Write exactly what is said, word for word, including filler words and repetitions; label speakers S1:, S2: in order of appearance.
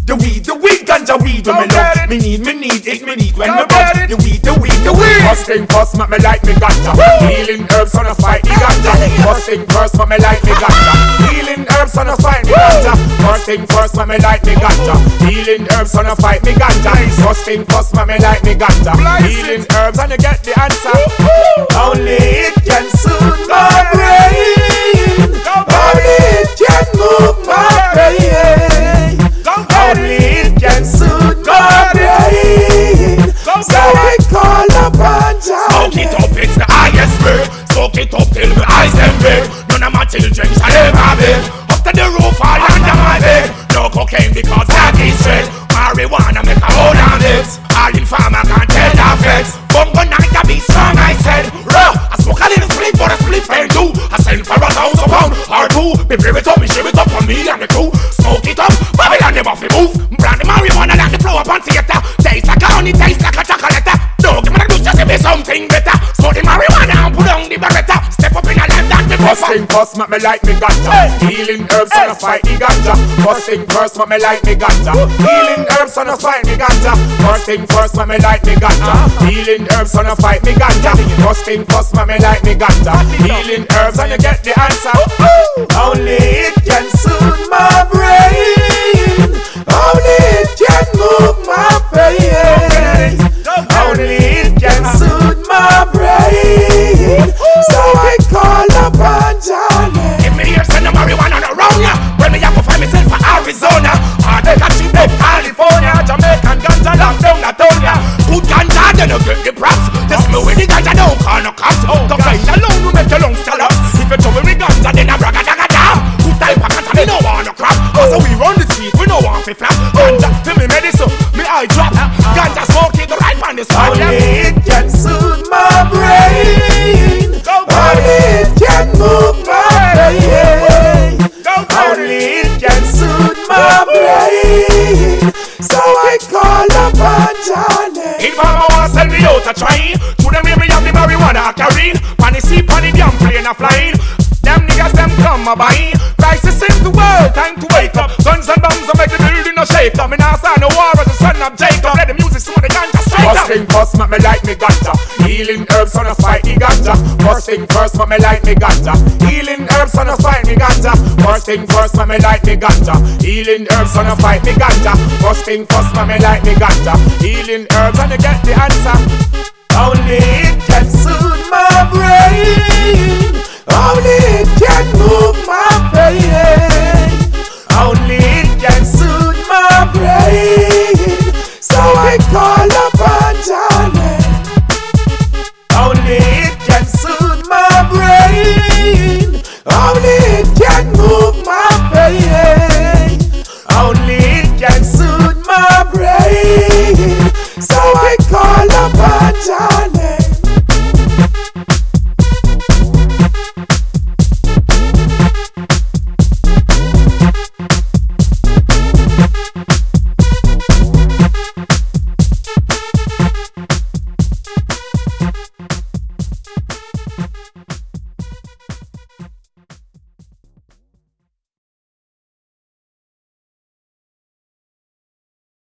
S1: The weed, the weed, ganja weed. When me love, me need, me need it, me need. When me bud, the weed, the weed, the weed. First thing first, make me like me ganja. Healing herbs on a fight, me ganja. First thing first, make me like me ganja. Healing herbs on a fight, me ganja. First thing first, make me like me ganja. Healing herbs on a fight, me ganja. First thing first, make me like me ganja. Healing herbs and you get the answer. Only it can soothe my brain. Only it can move my brain. Only it can soothe my brain. So I call upon Jah.
S2: Smoke it up, it's the highest grade. Smoke it up till my eyes them big. None of my children shall ever beg. Up to the roof, all under my bed. No cocaine because that is straight. Marijuana make a hold on it. All in farmer can't tell the feds. Bongo night I be strong, I said. Raw, I smoke a little split for a split and do. I send for a thousand pound or two. Me brave it up, me share it up for me and the crew. Smoke it up, Babylon never fi move. Brand the marijuana like the flower pan theater. Taste like a honey, taste like a chocolate. No, give me the juice, just give me something better. Smoke the marijuana and put on the beretta. Step up in a life that me
S1: First thing first, make me like me ganja. Healing herbs on a fight, me ganja. First thing first, make me like me ganja. Healing herbs on a fight, me ganja. First thing first, make me like me ganja. Healing herbs on a fight, me ganja. First thing first, make me like me ganja. Healing herbs and you get the answer. Only it can soothe my brain. Only it can move my brain. Only it can soothe my brain. So I call upon Jah.
S2: Give me here, send the marijuana around ya. When me have to find myself for Arizona, or they got you in California, Jamaican ganja locked down the town ya. Good ganja, then you get the props. Just me with the ganja, don't call no cops. The kind alone will make your lungs collapse. If you trouble with ganja, then I bragga daga da. Good type of ganja, we don't want no crap. Cause we run the street, we don't want to flap. Ganja, to me medicine, me eye drop. Ganja smoke it right on the spot.
S1: Only it can soothe my brain. Only it can move my brain. Only it can soothe my brain. So I call upon Jah.
S2: If I want to sell me out a train, to them hear me have the marijuana carrying. Panny see, panny damn plane a flying. Them niggas them come a buying. Crisis in the world, time to wake up. Guns and bombs will make the building a shake up. Me now start no war as the son of Jacob. Let the music so the ganja straight up.
S1: First thing first, make me like me ganja. Healing herbs on a fight, me ganja. First thing first, make me like me ganja. Healing herbs on a fight, me ganja. First thing first, make me like me ganja. Healing herbs on a fight, me ganja. First thing first, make me like me ganja. Healing herbs and you get the answer. Only it can soothe my brain.